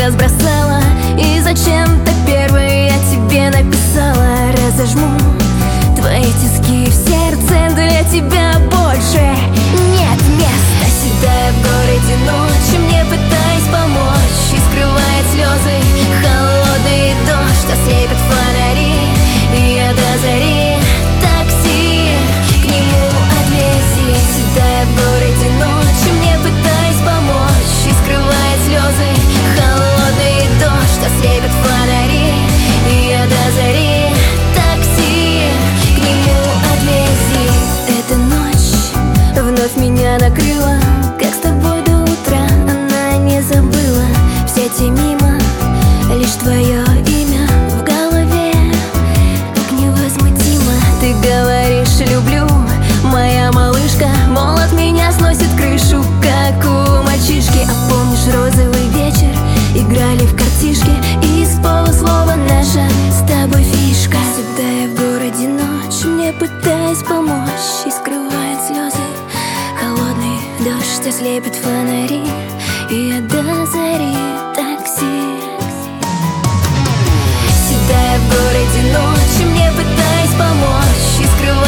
разбросала. И зачем-то первой я тебе написала: разожму твои тиски в сердце, для тебя больше нет места. Седая в городе ночь, мне пытаясь помочь, и скрывает слезы холодный дождь, ослепит фонари, и я до зари такси к нему отвези. Седая в городе ночь, мне пытаясь помочь, и скрывает слезы холодный дождь, ослепит фонари, и я до зари такси к нему отвези. Эта ночь вновь меня накрыла, как с тобой до утра она не забыла. Все те мимо, лишь твое имя в голове, так невозмутимо. Ты говоришь: люблю, моя малышка, мол, от меня сносит крышу, как у мальчишки. А помнишь, розовый вечер, играли в картишки, и с полуслова наша с тобой фишка. Седая в городе ночь, мне пытаясь помочь, и скрывает слезы холодный дождь, ослепит фонари, и я до зари такси. Седая в городе ночь, мне пытаясь помочь, и скрывает